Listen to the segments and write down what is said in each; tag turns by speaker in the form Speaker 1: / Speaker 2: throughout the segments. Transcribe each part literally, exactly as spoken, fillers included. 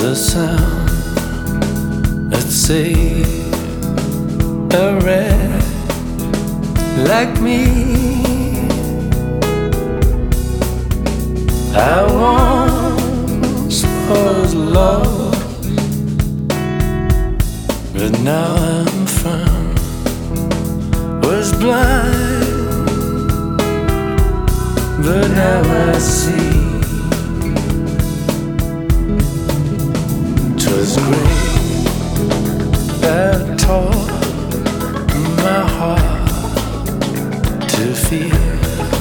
Speaker 1: the sound that saved a wreck like me. I once was lost, but now I'm found. Was blind, but now I see. 'Twas great that taught my heart to feel,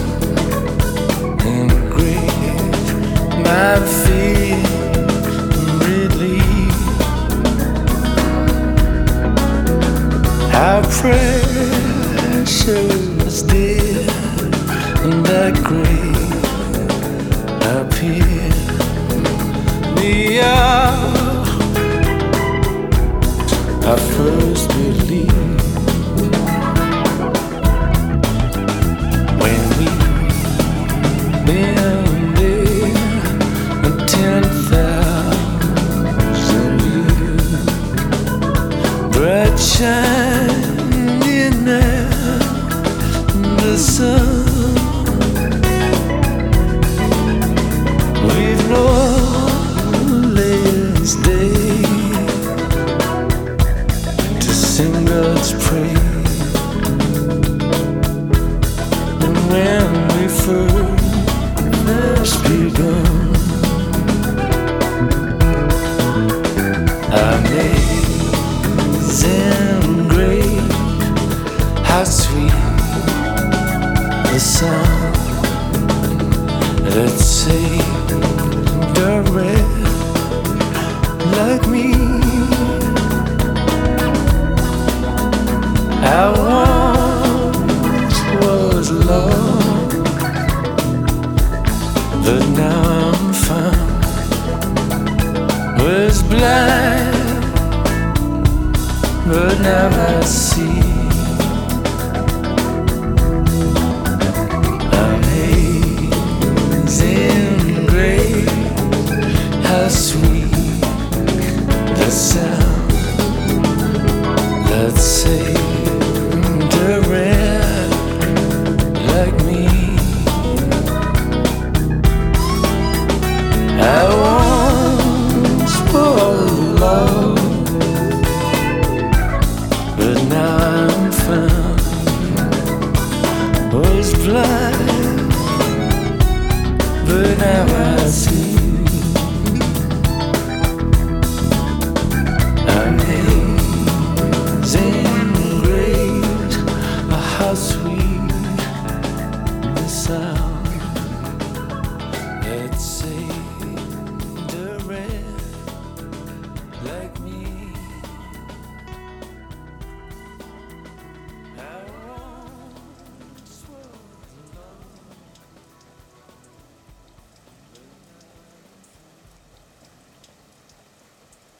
Speaker 1: and great my fear relief. How precious did that great appear the hour I first believed, when we've been there ten thousand years, bright shining at the sun. We've no less day to sing God's praise than when we first begun. Amazing grace, how sweet the sound that saved a wretch like me. I once was lost, but now I'm found. Was blind, but now I see. Amazing grace, how sweet the sound